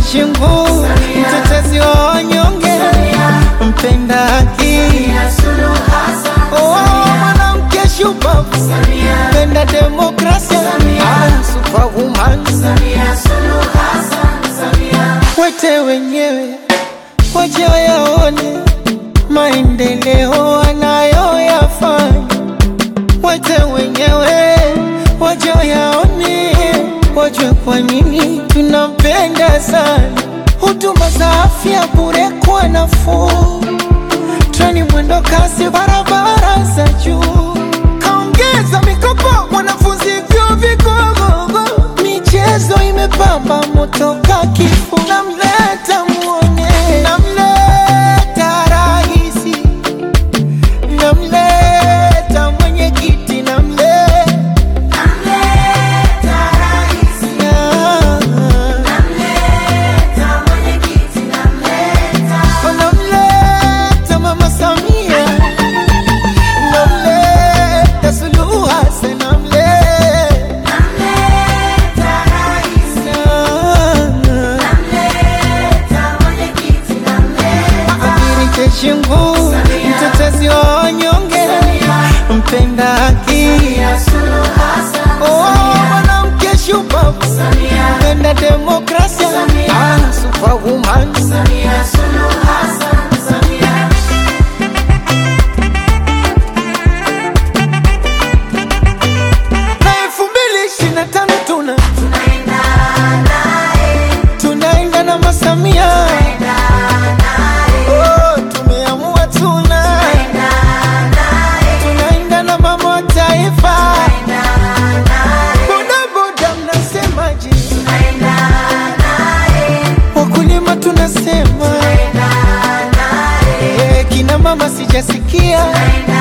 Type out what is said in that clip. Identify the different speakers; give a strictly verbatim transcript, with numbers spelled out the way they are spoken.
Speaker 1: Shingu, mtetezi wa wanyonge, mpenda haki, oh, mwanamke shupavu, mpenda demokrasia, ah, superwoman. Wete wenyewe waje yaone maendeleo anayoyafanya. Wete wenyewe waje yaone, wajue kwa nini tunampenda sana. Huduma za afya bure kwa nafuu, treni mwendo kasi, barabara za juu. Kaongeza mikopo wanafunzi vyuo vikuu, michezo imepamba moto kakifu. Namleta muone, namleta raisi, namleta mwenyekiti, namleta Shingu, mtetezi wa wanyonge, mpenda haki, oh, mwanamke shupavu, mpenda demokrasia, ah, superwoman. Na elfu mbili ishirini na tano tuna tunaenda nae, tunaenda na Masamia. Tunasema eh, kina mama sijasikia.